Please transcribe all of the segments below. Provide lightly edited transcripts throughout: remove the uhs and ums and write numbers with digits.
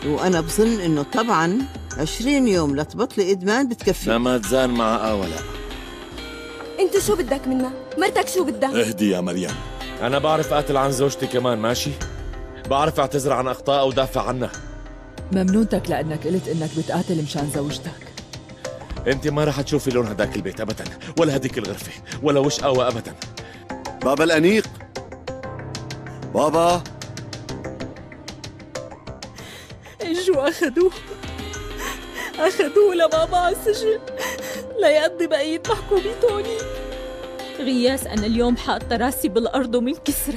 وأنا بظن إنه طبعاً 20 يوم لتبطلي إدمان بتكفي. لما تزان مع ولا انت شو بدك منا؟ مرتك شو بدها؟ اهدي يا مريم. أنا بعرف قاتل عن زوجتي كمان، ماشي؟ بعرف أعتذر عن أخطاء ودافع عنها. ممنونتك لأنك قلت إنك بتقاتل مشان زوجتك. أنت ما رح تشوفي لون هداك البيت أبداً، ولا هديك الغرفة، ولا وش قهوة أبداً. بابا الأنيق، بابا. اجوا اخذوه لبابا على السجن ليقضي بقية محكوميته. غياس أنا اليوم حاطة راسي بالأرض ومنكسرة،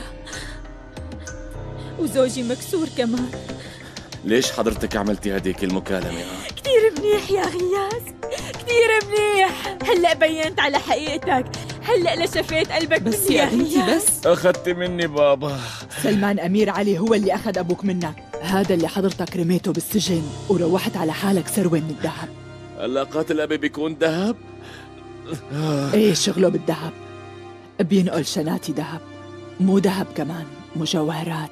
وزوجي مكسور كمان. ليش حضرتك عملتي هديك المكالمة؟ كتير منيح يا غياس، كتير منيح. هلأ بينت على حقيقتك، هلأ لشفيت قلبك. بس يا بنتي بس أخذتي مني بابا. سلمان أمير علي هو اللي أخذ أبوك منك، هذا اللي حضرتك رميته بالسجن وروحت على حالك ثروة من الذهب. هلا قاتل أبي بيكون ذهب؟ إيه شغله بالذهب، بينقل شناتي ذهب، مو ذهب كمان، مجوهرات.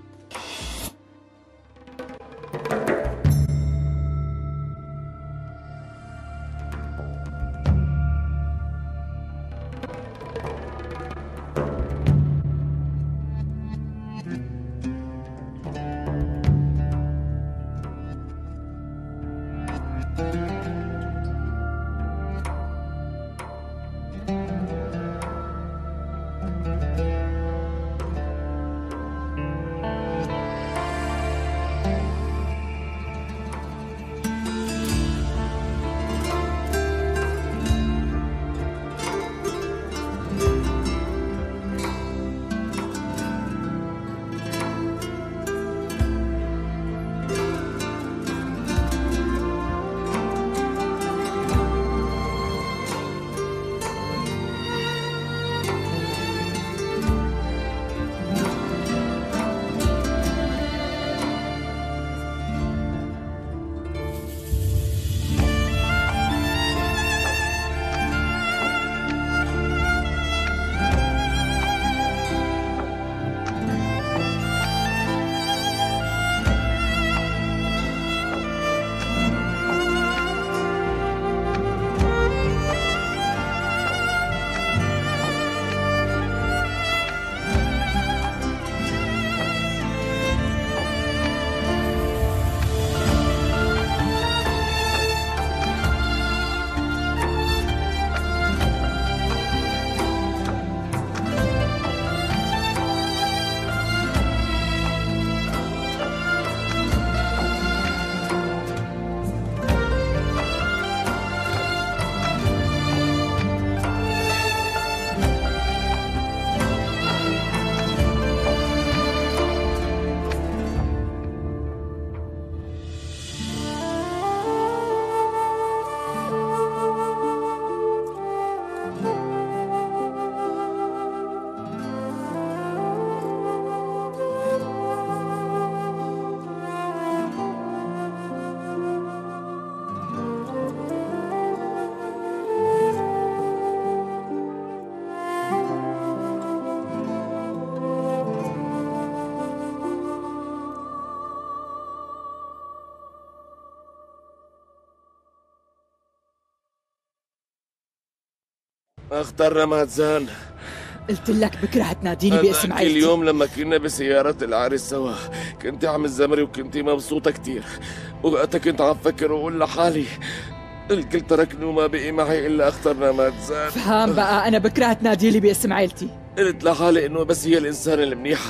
اخترنا ماتزان. قلت لك بكره تناديني باسم عيلتي. كل يوم لما كنا بسيارة العريس سوا كنت عم تزمري وكنتي مبسوطة كتير، وقتها كنت عم فكر وقول لحالي الكل تركني وما بقي معي إلا اخترنا ماتزان. فهم بقى أنا بكره تناديلي باسم عيلتي. قلت لحالي إنه بس هي الإنسانة المنيحة.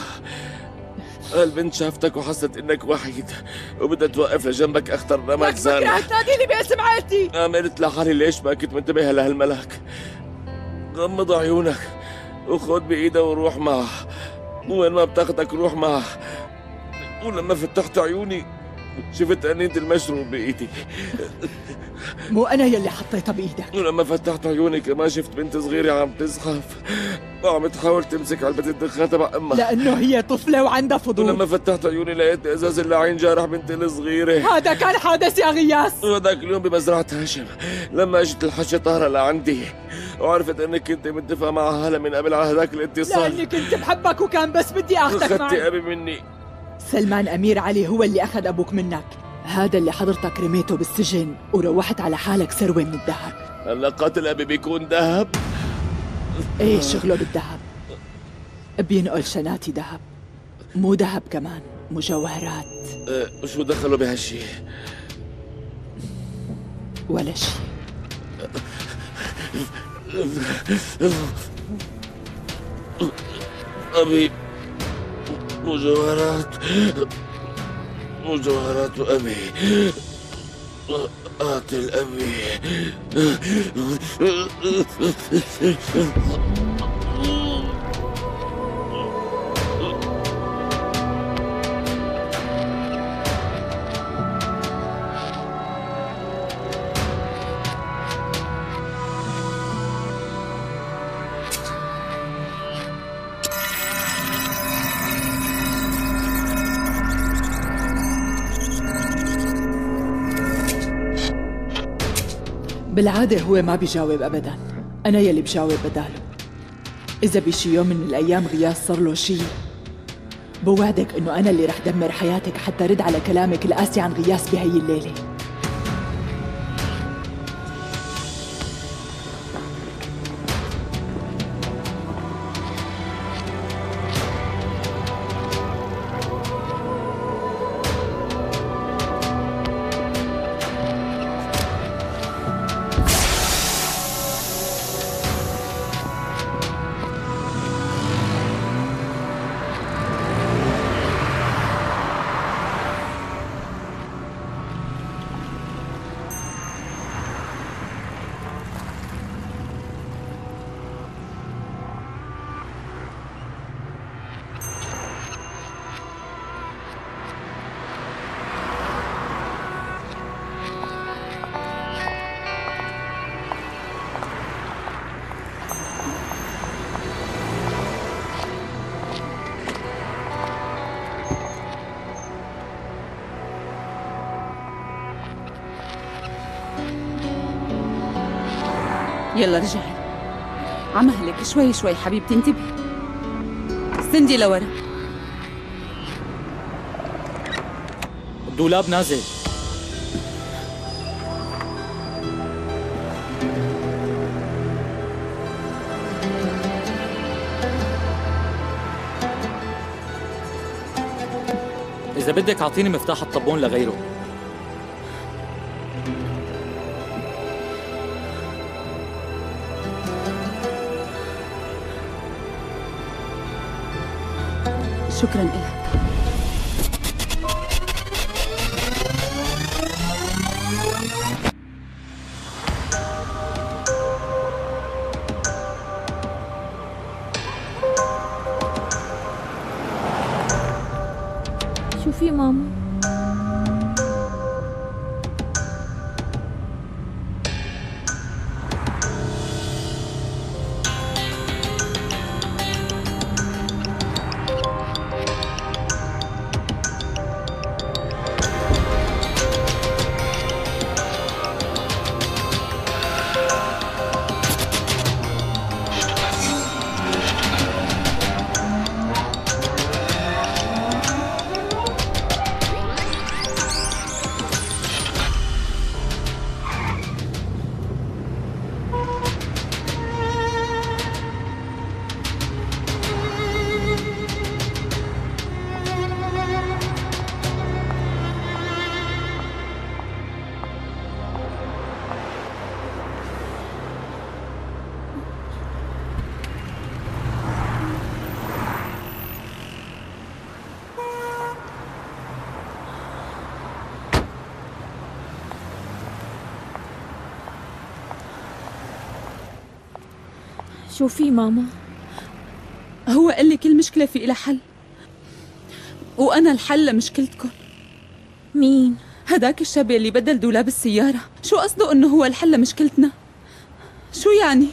البنت شافتك وحست إنك وحيد وبدها توقف لجنبك، اخترنا ماتزان. بكره تناديلي باسم عيلتي. قام قلت لحالي ليش ما كنت منتبه لهالملاك. غمض عيونك وخد بإيدها وروح معه، وين ما بتاخدك روح معه. ولما فتحت عيوني شفت أنينة المشروب بإيدي. مو أنا يلي حطيتها بإيدك. ولما فتحت عيوني كمان شفت بنت صغيرة عم تزحف وعم تحاول تمسك علبة الدخان تبع أمها، لأنه هي طفلة وعندها فضول. ولما فتحت عيوني لقيت إزاز اللعين جارح بنتي الصغيرة. هذا كان حادث يا غياس. وهذاك اليوم بمزرعة هاشم لما اجت الحشة طاهرة لعندي وعرفت انك كنت متفق معها هلا من قبل على هذاك الاتصال، لأني كنت بحبك وكان بس بدي اخذك معي. اخذتي ابي مني سلمان أمير علي هو اللي أخذ أبوك منك. هذا اللي حضرتك رميته بالسجن وروحت على حالك ثروة من الذهب. هلا قتل أبي بيكون ذهب؟ إيه شغله بالذهب، بينقل شناتي ذهب، مو ذهب كمان، مجوهرات. شو دخلوا بهالشي؟ ولا شيء. أبي مجوهرات أبي قاتل أبي. بالعادة هو ما بيجاوب أبداً، أنا يلي بجاوب بداله. إذا بشي يوم من الأيام غياث صار له شي، بوعدك إنه أنا اللي رح دمر حياتك حتى رد على كلامك القاسي عن غياث بهي الليلة. يلا رجعي على مهلك، شوي شوي حبيبتي، انتبهي. سندي لورا. الدولاب نازل. إذا بدك أعطيني مفتاح الطبون لغيره. شكراً لك. شو في ماما؟ شو في ماما؟ هو قال لي كل مشكلة في إلها حل، وأنا الحل لمشكلتكم. مين؟ هداك الشاب اللي بدل دولاب السيارة. شو قصده إنه هو الحل لمشكلتنا؟ شو يعني؟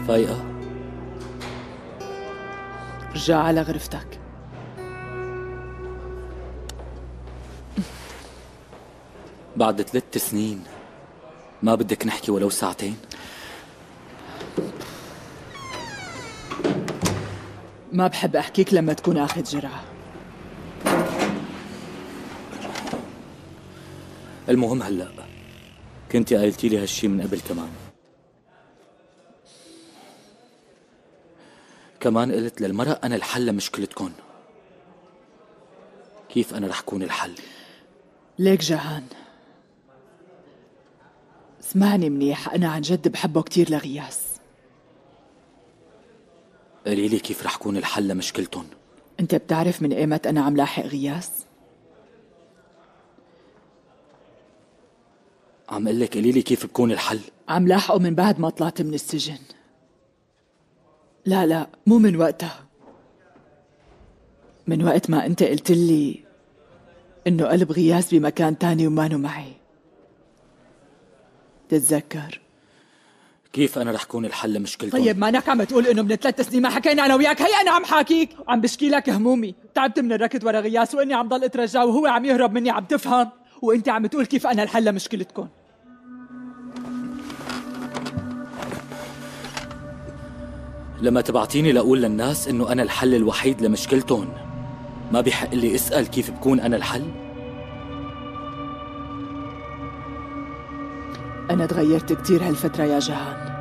فايقة؟ رجع على غرفتك. بعد 3 سنين ما بدك نحكي ولو ساعتين؟ ما بحب أحكيك لما تكون أخذ جرعة. المهم هلأ كنتي قايلتي لي هالشي من قبل كمان قلت للمرأة أنا الحل لمشكلتكن. كيف أنا رح كون الحل؟ ليك جهان، اسمعني منيح، أنا عن جد بحبه كتير لغياس. قولي لي كيف رح كون الحل لمشكلتن؟ أنت بتعرف من إيمت أنا عم لاحق غياس؟ عم قلك قولي لي كيف بكون الحل؟ عم لاحقه من بعد ما طلعت من السجن. لا مو من وقتها، من وقت ما أنت قلت لي إنه قلب غياس بمكان تاني ومانو معي. تتذكر؟ كيف أنا رح كون الحل لمشكلتن؟ طيب مانك عم تقول إنه من 3 سنين ما حكينا أنا وياك؟ هي أنا عم حاكيك، عم بشكي لك همومي، تعبت من الركض ورا غياس وإني عم ضل أترجاه وهو عم يهرب مني، عم تفهم؟ وإنت عم تقول كيف أنا الحل لمشكلتكم. لما تبعتيني لأقول للناس إنه أنا الحل الوحيد لمشكلتن، ما بيحق لي أسأل كيف بكون أنا الحل؟ أنا تغيرت كتير هالفترة يا جهان.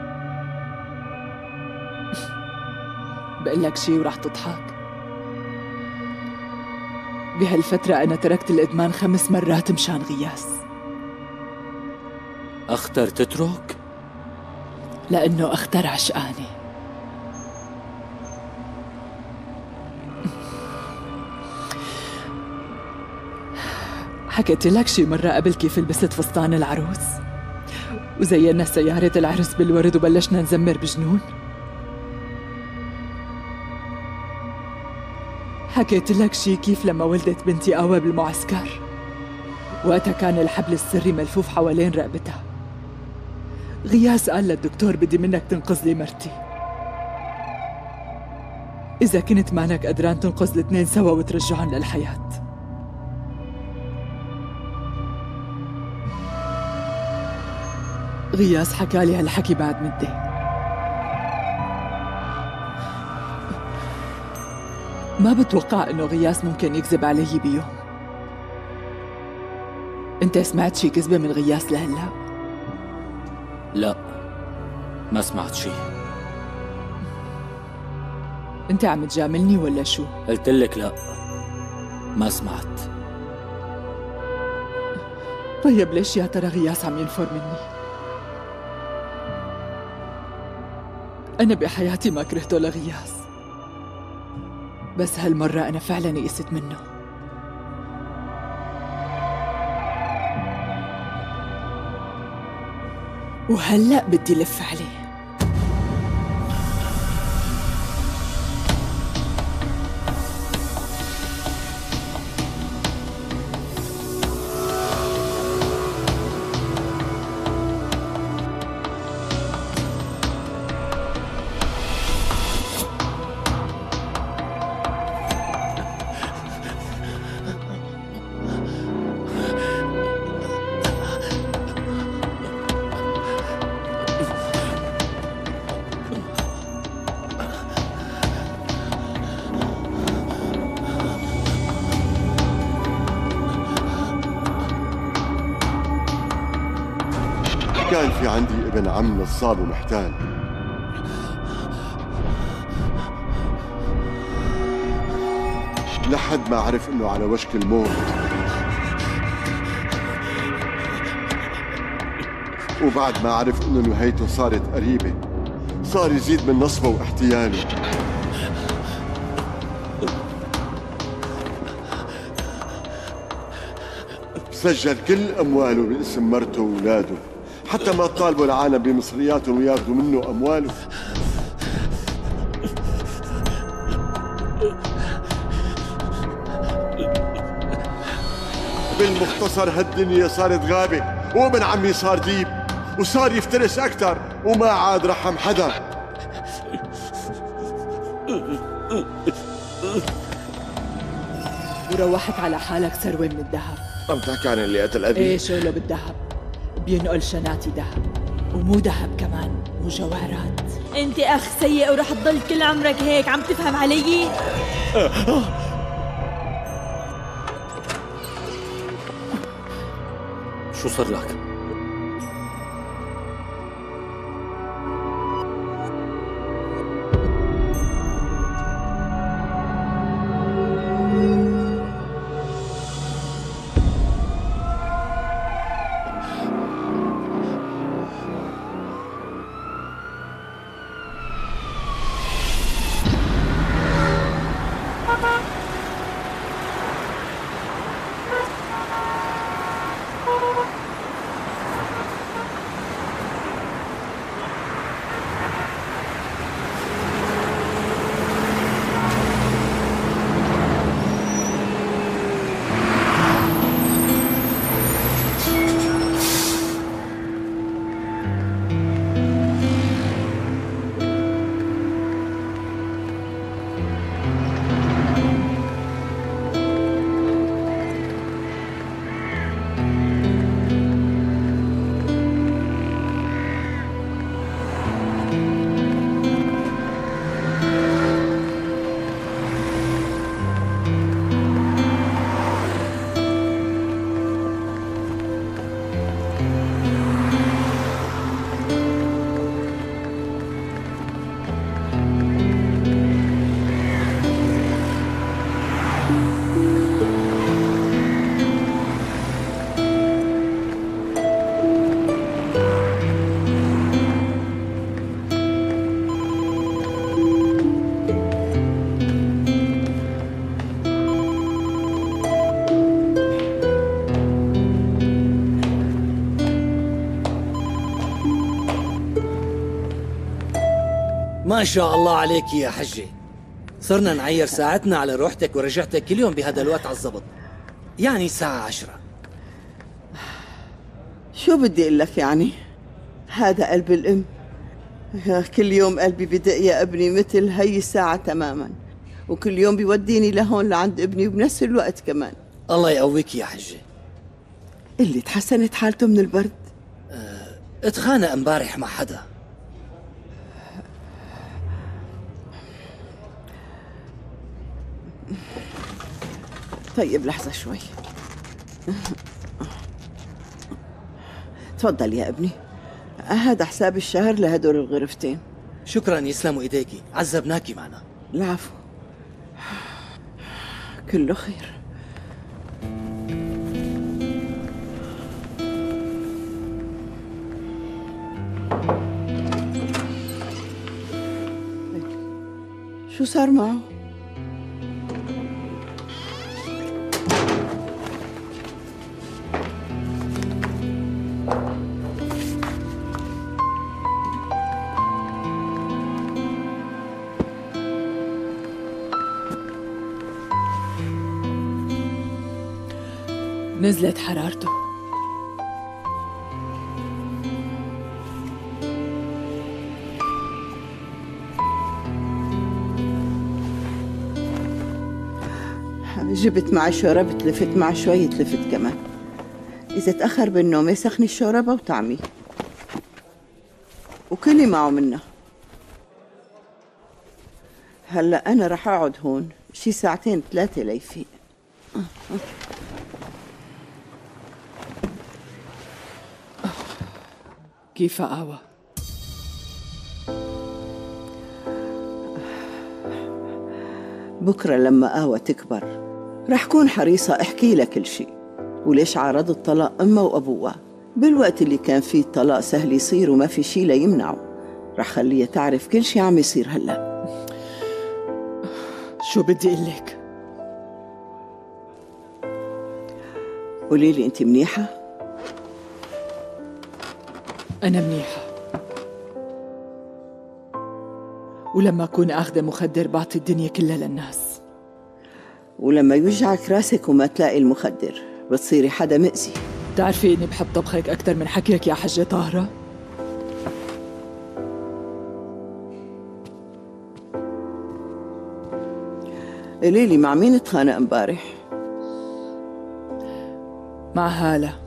بقول لك شي ورح تضحك. بهالفترة أنا تركت الإدمان 5 مرات مشان غياس. أختر تترك؟ لأنه أختر عشقاني. حكيت لك شي مرة قبل كيف لبست فستان العروس وزينا سيارة العرس بالورد وبلشنا نزمر بجنون؟ حكيت لك شي كيف لما ولدت بنتي قوى بالمعسكر وقتها كان الحبل السري ملفوف حوالين رقبتها. غياس قال للدكتور بدي منك تنقذ لي مرتي، إذا كنت مانك قدران تنقذ الاثنين سوا وترجعهم للحياة. غياس حكالي هالحكي بعد مدة. ما بتوقع إنه غياس ممكن يكذب علي بيوم. أنت سمعت شي كذبة من غياس لهلا؟ لا، ما سمعت شي. أنت عم تجاملني ولا شو؟ قلت لك لا، ما سمعت. طيب ليش يا ترى غياس عم ينفر مني؟ أنا بحياتي ما كرهته لغياس، بس هالمرة أنا فعلاً يئست منه. وهلأ بدي لف عليه. كان في عندي ابن عم نصاب ومحتال، لحد ما عرف انه على وشك الموت، وبعد ما عرف انه نهايته صارت قريبة صار يزيد من نصبه واحتياله. سجل كل امواله باسم مرته واولاده، حتى ما طالبوا العالم بمصرياتهم وياخذوا منه أمواله. بالمختصر هالدنيا صارت غابة وابن عمي صار ديب وصار يفترس أكتر وما عاد رحم حدا. وروحت على حالك ثروة من الذهب. عم تحكي عن اللي قتل أبي؟ ايه شغله بالذهب، بينقل شناتي ذهب، ومو ذهب كمان، مجوهرات. انت اخ سيء ورح تضل كل عمرك هيك، عم تفهم علي؟ شو صار لك؟ ما شاء الله عليك يا حجة، صرنا نعير ساعتنا على روحتك ورجعتك كل يوم بهذا الوقت على الضبط، يعني الساعة 10. شو بدي اقول لك يعني؟ هذا قلب الام. كل يوم قلبي بدق يا ابني مثل هي الساعة تماما، وكل يوم بيوديني لهون لعند ابني وبنفس الوقت كمان. الله يقويك يا حجة. اللي تحسنت حالته من البرد؟ اتخانق امبارح مع حدا. طيب لحظة شوي. تفضل يا ابني، هذا حساب الشهر لهدول الغرفتين. شكرا، يسلموا ايديكي، عذبناكي معنا. العفو، كله خير. شو صار معه؟ نزلت حرارته. جبت معي شوربة تلفت مع شوية لفت كمان. إذا تأخر بالنوم سخني الشوربة وطعمي، وكلي معه منها. هلأ أنا رح أقعد هون شي ساعتين 3 ليفيق. كيف قهوة؟ بكرة لما قهوة تكبر رح كون حريصة احكي لها كل شي، وليش عارضت طلاق أمها وأبوها بالوقت اللي كان فيه الطلاق سهل يصير وما في شي ليمنعه. رح خليها تعرف كل شي عم يصير هلأ. شو بدي اقول لك؟ قولي لي أنت منيحة؟ أنا منيحة، ولما أكون أخذة مخدر بعطي الدنيا كلها للناس. ولما يوجعك راسك وما تلاقي المخدر بتصيري حدا مأذي. بتعرفي إني بحب طبخك أكثر من حكيك يا حجة طاهرة؟ ليلي مع مين تخانق امبارح؟ مع هالة.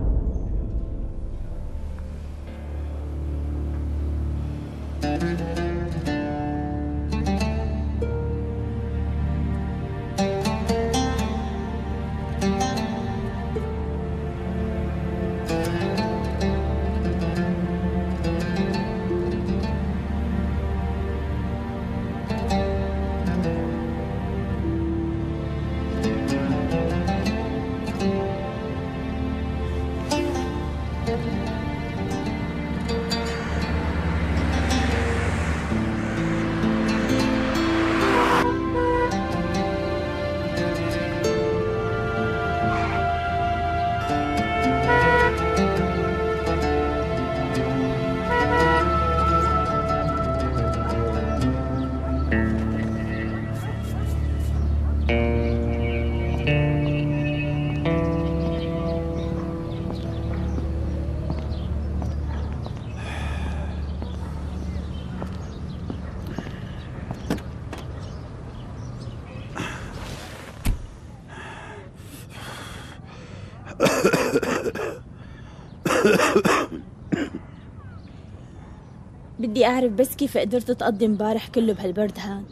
بدي أعرف بس كيف قدرت تقضي مبارح كله بهالبرد هاد؟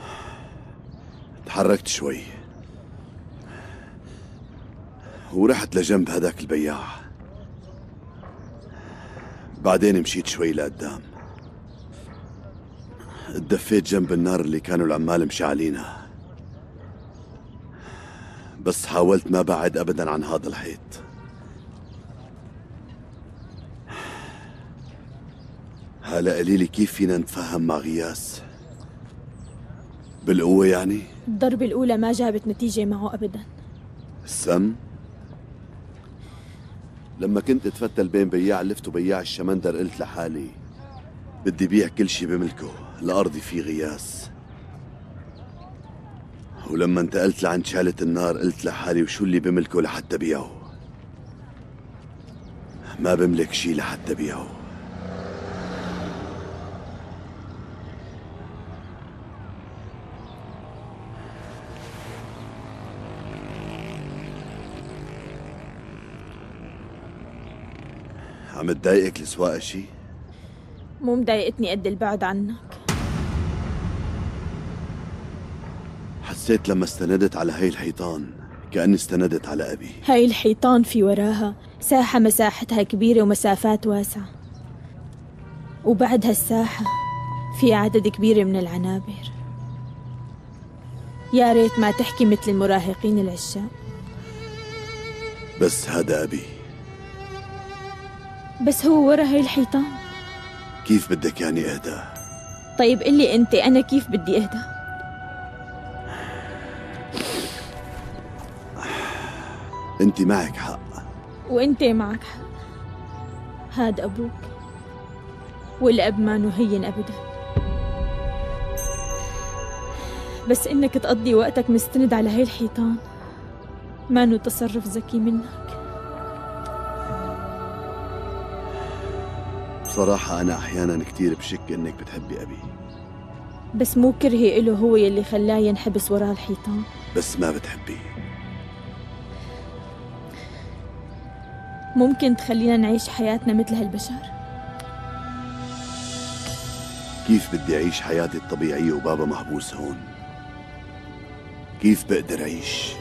تحركت شوي ورحت لجنب هداك البياع، بعدين مشيت شوي لقدام، اتدفيت جنب النار اللي كانوا العمال مشعلينها، بس حاولت ما بعد أبدا عن هذا الحيط. هلا قليلي كيف فينا نتفاهم مع غياس؟ بالقوة يعني؟ الضربة الأولى ما جابت نتيجة معه أبدا. السم؟ لما كنت اتفتل بين بياع اللفت وبياع الشمندر قلت لحالي بدي بيع كل شي بملكه لأرضي فيه غياس، ولما انتقلت لعند شالة النار قلت لحالي وشو اللي بملكه لحتى بيعه؟ ما بملك شي لحتى بيعه. عم تضايقك السواقة شي؟ مو مضايقتني قد البعد عنك. حسيت لما استندت على هاي الحيطان كأني استندت على أبي. هاي الحيطان في وراها ساحة مساحتها كبيرة ومسافات واسعة، وبعد هالساحة في عدد كبير من العنابر. يا ريت ما تحكي مثل المراهقين العشاق. بس هذا أبي. بس هو ورا هاي الحيطان. كيف بدك يعني اهدى؟ طيب قلي انت انا كيف بدي اهدى؟ انت معك حق وانت معك حق. هاد ابوك، والاب ما نهين ابدا، بس انك تقضي وقتك مستند على هاي الحيطان ما نو تصرف ذكي منك. بصراحة أنا أحياناً كتير بشك إنك بتحبي أبي، بس مو كرهي إله هو يلي خلاه ينحبس وراء الحيطان. بس ما بتحبيه. ممكن تخلينا نعيش حياتنا مثل هالبشر؟ كيف بدي أعيش حياتي الطبيعية وبابا محبوس هون؟ كيف بقدر أعيش؟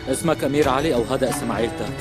اسمك أمير علي أو هذا اسم عيلتك؟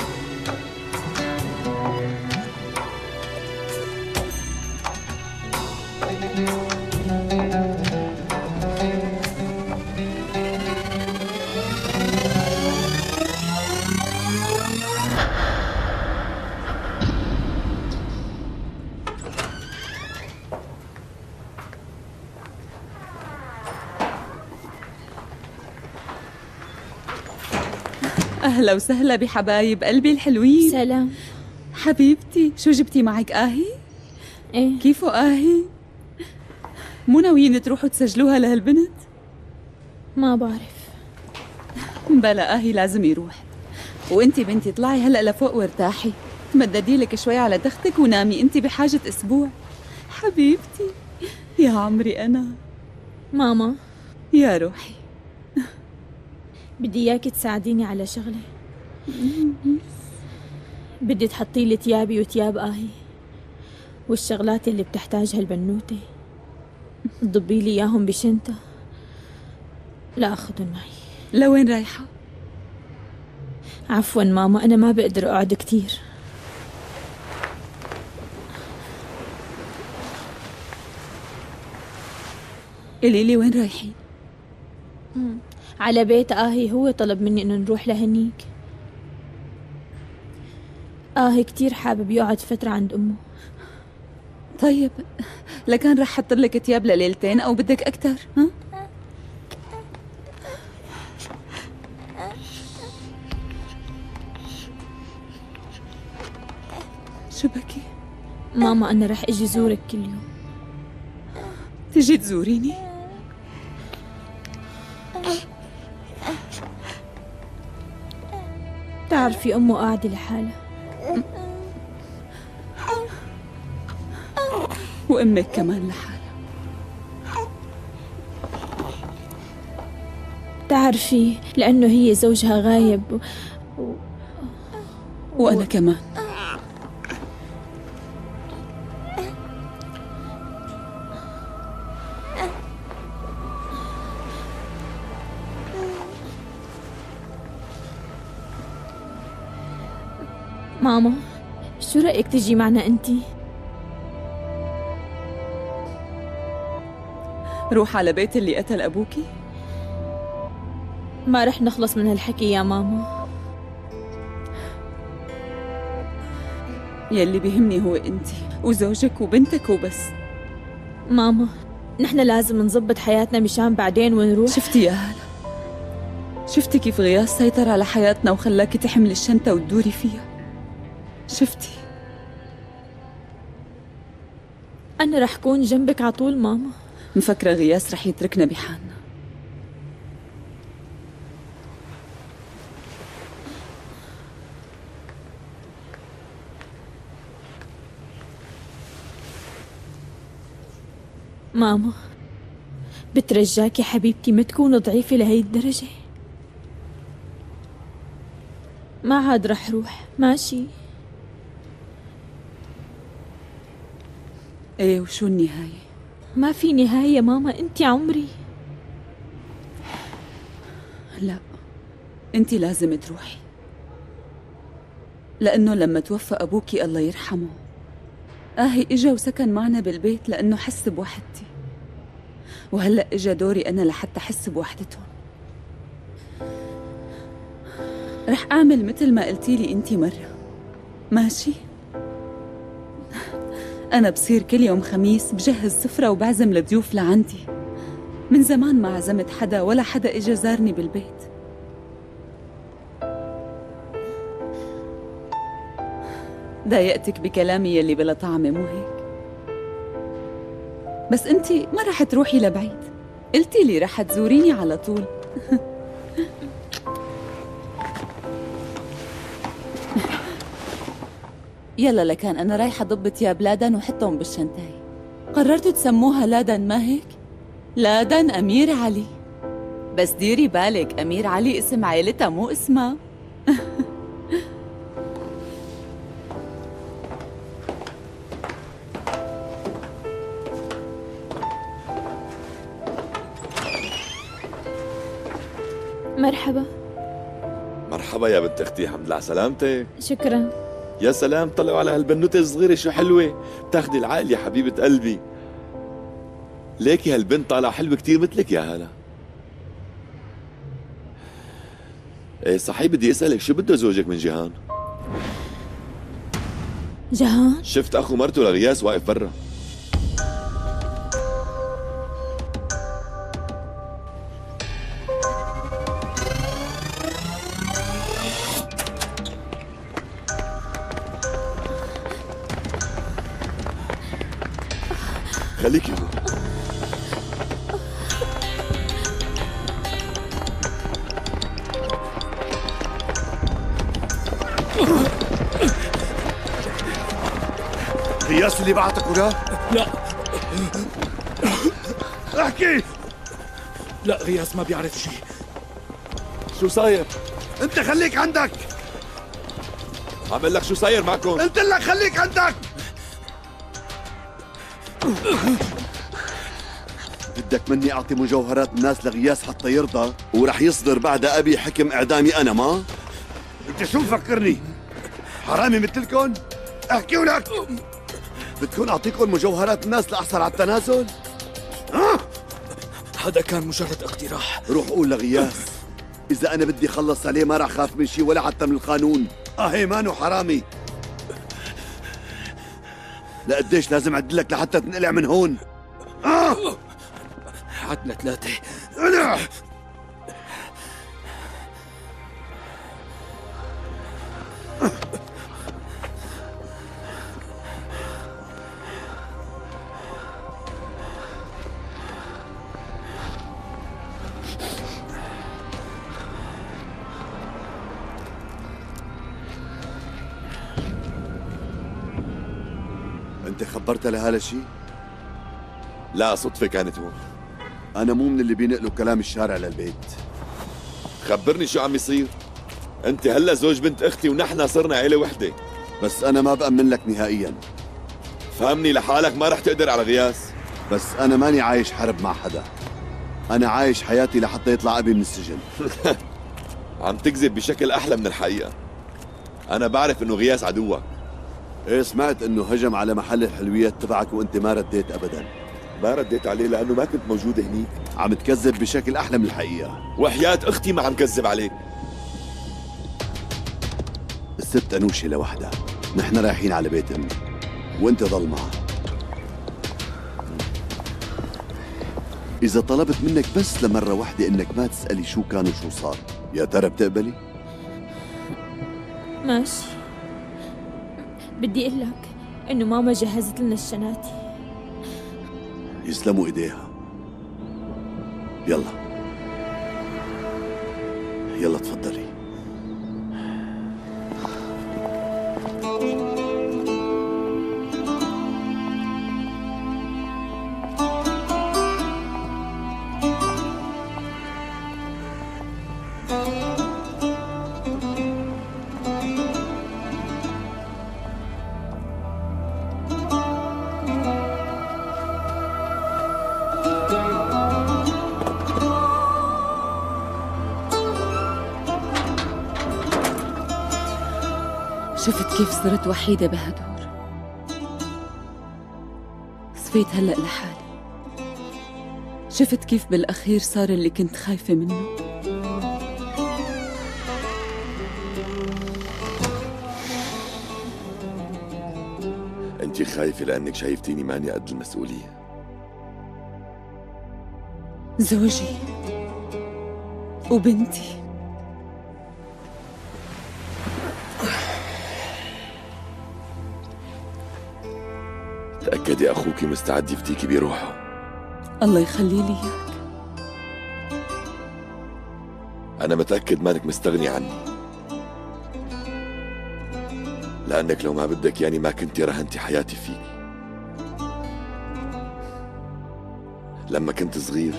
أهلا وسهلا بحبايب قلبي الحلوين. سلام حبيبتي، شو جبتي معك آهي؟ ايه كيفو آهي؟ مو ناويين تروحوا تسجلوها لهالبنت؟ ما بعرف. بلا آهي لازم يروح. وانتي بنتي اطلعي هلأ لفوق وارتاحي، تمددي لك شوي على تختك ونامي، انتي بحاجة أسبوع. حبيبتي يا عمري أنا. ماما يا روحي، بدي اياكي تساعديني على شغلة. بدي تحطي لي تيابي وتياب آهي والشغلات اللي بتحتاجها البنوتة، تضبي لي اياهم بشنطة لا اخذهم معي. لوين رايحة؟ عفوا ماما، انا ما بقدر اقعد كتير. قولي لي وين رايحين؟ على بيت آهي، هو طلب مني انه نروح لهنيك. آهي كتير حابب يقعد فترة عند أمه. طيب لكان رح حط لك تياب لليلتين أو بدك أكتر؟ ها؟ شو بكي؟ ماما أنا رح أجي زورك كل يوم. تجي تزوريني؟ تعرفي أمه قاعدة لحالها. وأمك كمان لحالها. تعرفي لأنه هي زوجها غايب وأنا كمان. ماما شو رأيك تجي معنا أنتي؟ روح على بيت اللي قتل أبوكي؟ ما رح نخلص من هالحكي يا ماما. يلي بيهمني هو أنتي وزوجك وبنتك وبس. ماما نحن لازم نظبط حياتنا مشان بعدين ونروح. شفتي يا هلا؟ شفتي كيف غياث سيطر على حياتنا وخلاكي تحملي الشنطة وتدوري فيها؟ شفتي؟ أنا رح كون جنبك على طول ماما. مفكرة غياث رح يتركنا بحالنا؟ ماما بترجاكي حبيبتي ما تكون ضعيفة لهي الدرجة. ما عاد رح روح ماشي؟ ايه وشو النهاية؟ ما في نهاية ماما، انتي عمري. لا انتي لازم تروحي، لأنه لما توفى أبوكي الله يرحمه آهي إجا وسكن معنا بالبيت لأنه حس بوحدتي، وهلأ إجا دوري أنا لحتى حس بوحدتهم. رح أعمل مثل ما قلتيلي أنتي مرة، ماشي؟ أنا بصير كل يوم خميس بجهز سفرة وبعزم الضيوف لعندي. من زمان ما عزمت حدا ولا حدا إجا زارني بالبيت. ضايقتك بكلامي يلي بلا طعمة مو هيك؟ بس انتي ما رح تروحي لبعيد، قلتي لي رح تزوريني على طول. يلا لكان أنا رايحة ضب تياب لادن وحطهم بالشنطاي. قررتوا تسموها لادن ما هيك؟ لادن أمير علي. بس ديري بالك أمير علي اسم عائلتها مو اسمها. مرحبا. مرحبا يا بنت اختي، الحمد لله على سلامتك. شكرا. يا سلام، طلعوا على هالبنوتة الصغيرة شو حلوة، بتاخدي العقل يا حبيبة قلبي. ليكي هالبنت طالعة حلوة كتير مثلك يا هلا. ايه صحيح، بدي اسألك شو بده زوجك من جيهان؟ جيهان؟ شفت اخو مرته لغياس واقف برا. خليكي هون. غياس اللي بعتك وراه؟ لا احكي. لا، غياس ما بيعرف شيء. شو صاير؟ انت خليك عندك. عم لك شو صاير معكم؟ قلت لك خليك عندك. بدك مني اعطي مجوهرات الناس لغياس حتى يرضى ورح يصدر بعد ابي حكم اعدامي انا؟ ما انت شو مفكرني حرامي مثلكن؟ احكي ولك. بدكم اعطيكم مجوهرات الناس لاحصل على التنازل؟ هذا كان مجرد اقتراح. روح قول لغياس اذا انا بدي خلص عليه ما رح خاف من شيء ولا حتى من القانون. مانو حرامي. لقديش لازم اعدلك لحتى تنقلع من هون؟ عدنا 3. انا انت خبرتها لهذا الشيء؟ لا، صدفة كانت هون. انا مو من اللي بينقلوا كلام الشارع للبيت. خبرني شو عم يصير. انت هلا زوج بنت اختي ونحن صرنا عيلة وحدة. بس انا ما بأمن لك نهائيا. فهمني لحالك ما رح تقدر على غياس. بس انا ماني عايش حرب مع حدا. انا عايش حياتي لحتى يطلع ابي من السجن. عم تكذب بشكل احلى من الحقيقة. انا بعرف انه غياس عدوك. ايه، سمعت انه هجم على محل الحلويات تبعك وانت ما رديت ابدا. ما رديت عليه لانه ما كنت موجود هنيك. عم تكذب بشكل احلى من الحقيقة. وحياة اختي ما عم كذب عليك. الست انوشي لوحدها، نحن رايحين على بيت امي وانت ضل معها. اذا طلبت منك بس لمرة واحدة انك ما تسألي شو كان وشو صار، يا ترى بتقبلي؟ ماشي. بدي اقول لك انه ماما جهزت لنا الشناتي. يسلموا ايديها. يلا يلا تفضلي. شفت كيف صرت وحيدة بهدور؟ صفيت هلأ لحالي. شفت كيف بالأخير صار اللي كنت خايفة منه؟ انت خايفة لأنك شايفتيني ماني قد المسؤولية. زوجي وبنتي. تأكدي أخوك مستعد يفديكي بروحه. الله يخلي لي إياك. أنا متأكد مانك مستغني عني، لأنك لو ما بدك يعني ما كنتي رهنتي حياتي فيك. لما كنت صغير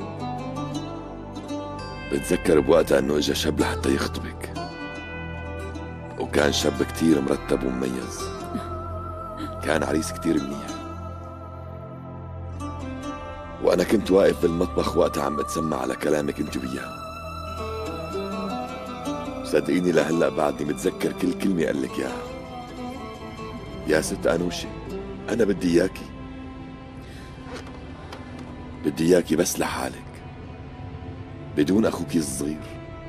بتذكر بوقتها أنه إجا شاب لحتى يخطبك، وكان شاب كتير مرتب ومميز. كان عريس كتير منيح، وأنا كنت واقف بالمطبخ وقتها عم بتسمع على كلامك أنت وياه. صدقيني لهلأ بعدني متذكر كل كلمة قال لك اياها. يا ست أنوشة، أنا بدي إياكي، بدي إياكي بس لحالك بدون أخوكي الصغير.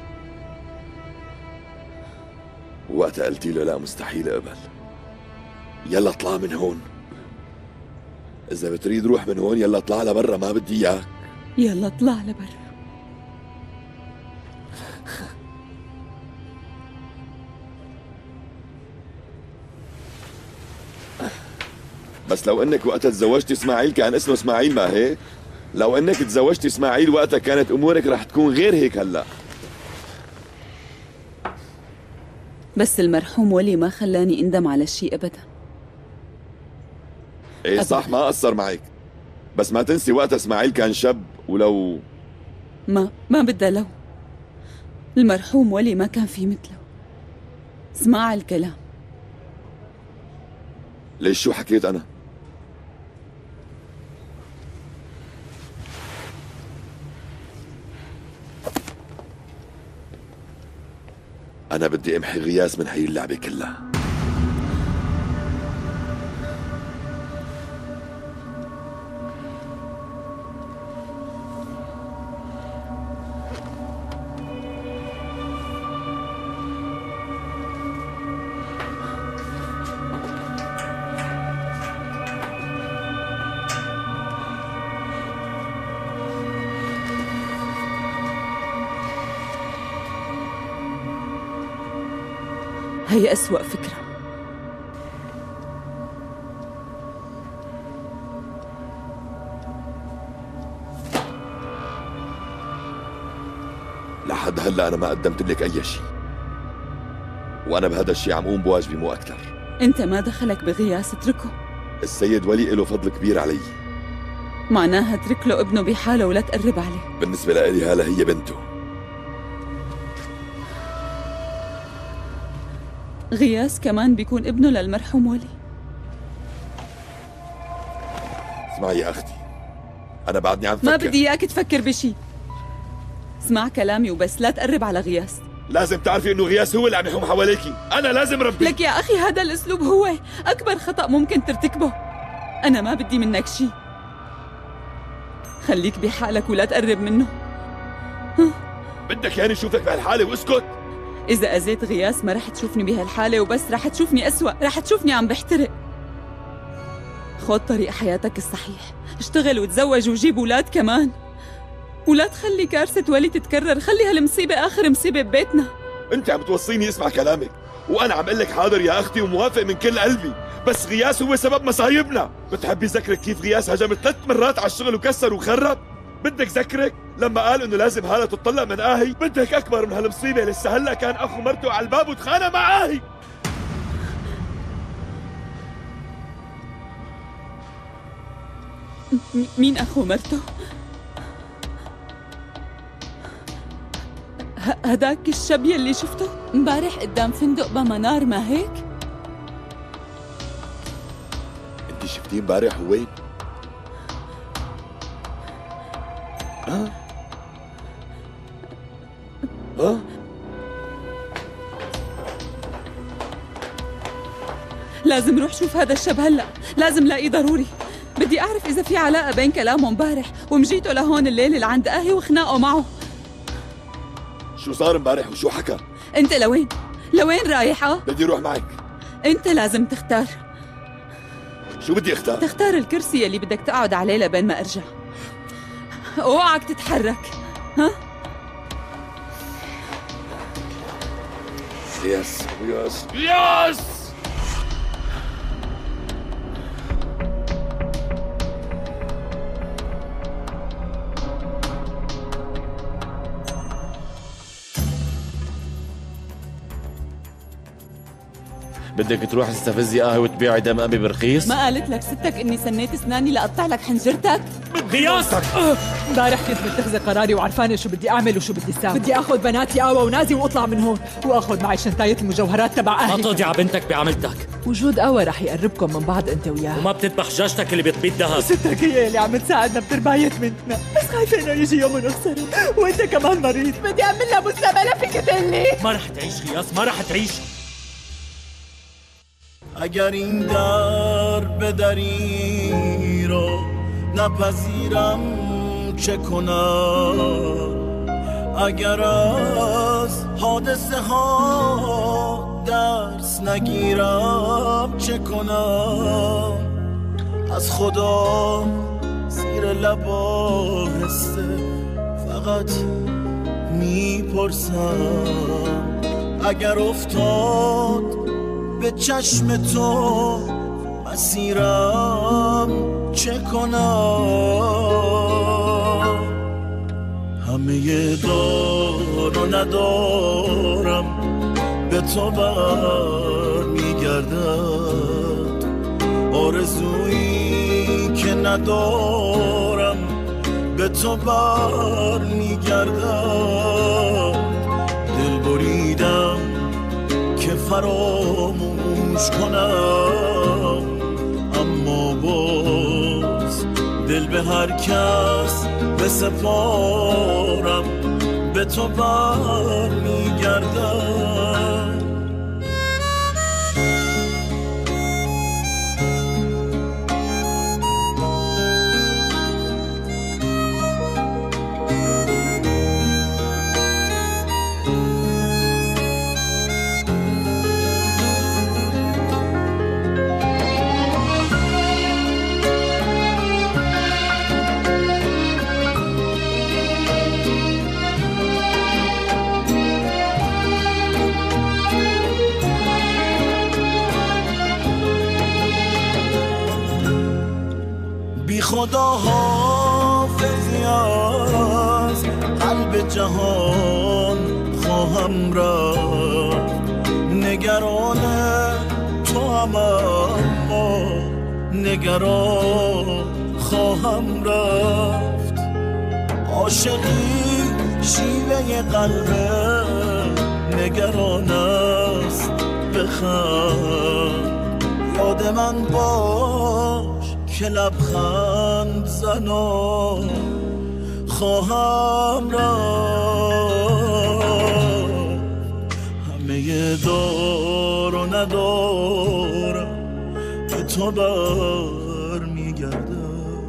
ووقتها قلتي له لا مستحيل أقبل، يلا اطلع من هون، إذا بتريد روح من هون، يلا اطلع لبرا، ما بدي إياك. يلا اطلع لبرا. بس لو انك وقتها تزوجتي اسماعيل كان اسمه اسماعيل، ما هيك؟ لو انك تزوجتي اسماعيل وقتها كانت امورك رح تكون غير هيك هلا. بس المرحوم ولي ما خلاني اندم على شيء ابدا. ايه صح، ما قصر معك، بس ما تنسي وقتها اسماعيل كان شاب، ولو ما بدها لو. المرحوم ولي ما كان في مثله. اسمع الكلام. ليش شو حكيت انا؟ أنا بدي أمحي غياس من هي اللعبة كلها. هي أسوأ فكرة. لحد هلا أنا ما قدمت لك أي شيء، وأنا بهذا الشيء عم قوم بواجبي مو أكثر. أنت ما دخلك بغياس، اتركه. السيد ولي له فضل كبير علي. معناها اترك له ابنه بحاله ولا تقرب عليه. بالنسبة لإلي هلا هي بنته. غياس كمان بيكون ابنه للمرحوم ولي. اسمعي يا أختي، أنا بعدني عم فكر. ما بدي إياك تفكر بشي. اسمع كلامي وبس، لا تقرب على غياس. لازم تعرفي إنه غياس هو اللي عم يحوم حواليكي، أنا لازم ربي. لك يا أخي هذا الأسلوب هو أكبر خطأ ممكن ترتكبه. أنا ما بدي منك شي. خليك بحالك ولا تقرب منه. بدك يعني شوفك بهالحالة واسكت؟ إذا أذيت غياس ما رح تشوفني بهالحالة وبس، رح تشوفني أسوأ، رح تشوفني عم بحترق. خد طريق حياتك الصحيح، اشتغل وتزوج وجيب أولاد كمان، ولا تخلي كارثة ولي تتكرر. خلي هالمصيبة آخر مصيبة ببيتنا. أنت عم توصيني اسمع كلامك، وأنا عم أقول لك حاضر يا أختي وموافق من كل قلبي، بس غياس هو سبب مصايبنا. بتحبي ذكرك كيف غياس هجم 3 مرات على الشغل وكسر وخرب؟ بدك ذكرك لما قال انه لازم هالة تطلق من آهي؟ بدك اكبر من هالمصيبة؟ لسه هلا كان اخو مرته على الباب وتخانق مع آهي. مين اخو مرته؟ هداك الشاب يلي شفته امبارح قدام فندق بمنار، ما هيك؟ انت شفتيه امبارح وين؟ ها؟ ها؟ لازم روح شوف هذا الشاب هلا، لازم لاقيه ضروري. بدي اعرف اذا في علاقه بين كلامه امبارح ومجيته لهون الليل اللي عند اهي وخناقه معه. شو صار امبارح وشو حكى؟ انت لوين؟ لوين رايحه؟ بدي اروح معك. انت لازم تختار. شو بدي اختار؟ تختار الكرسي اللي بدك تقعد عليه لبين ما ارجع. اوعك تتحرك، ها؟ يس يس يس. بدك تروح تستفزي قهوة وتبيعي دم أبي برخيص؟ ما قالت لك ستك اني سنيت اسناني لأقطع لك حنجرتك؟ غياثك امبارح كنت متخذة قراري وعرفانة شو بدي اعمل وشو بدي ساوي. بدي اخذ بناتي قهوة ونازي واطلع من هون، واخذ معي شنطاية المجوهرات تبع اهلي. ما تضيع بنتك بعملتك. وجود قهوة رح يقربكم من بعض انت وياه، وما بتذبح جاجتك اللي بتبيد دهب. ستك هي اللي عم تساعدنا بترباية بنتنا، بس خايفة انه يجي يوم ونخسره، وانت كمان مريض. بدي اعمل لها مستقبلها، فيك تقلي؟ ما رح تعيش غياث، ما رح تعيش. اگر این در به دری را نپذیرم چه کنم؟ اگر از حادثه ها درس نگیرم چه کنم؟ از خدا زیر لب آهسته فقط میپرسم اگر افتاد به چشم تو مسیرم چه کنم؟ همه دار و ندارم به تو بر میگردد، آرزویی که ندارم به تو بر میگردد. دل بریدم که فراموش کنم، اما باز دل به هر کس بسپارم به تو بر میگردم. خدا حافظی از قلب جهان خواهم رفت، نگران تو هم اما نگران خواهم رفت. عاشقی شیوه قلبه نگران است، بخند یاد من باش که لبخند زنان خواهم رفت. همه دار و ندارم به تو بر میگردم،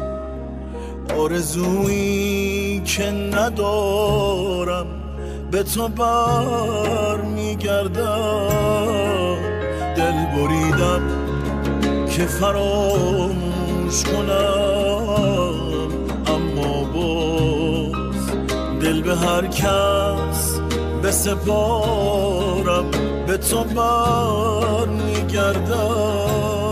آرزویی که ندارم به تو بر میگردم. دل بریدم که فراموش کنم، اما باز دل به هر کس بسپارم به تو بر میگردم.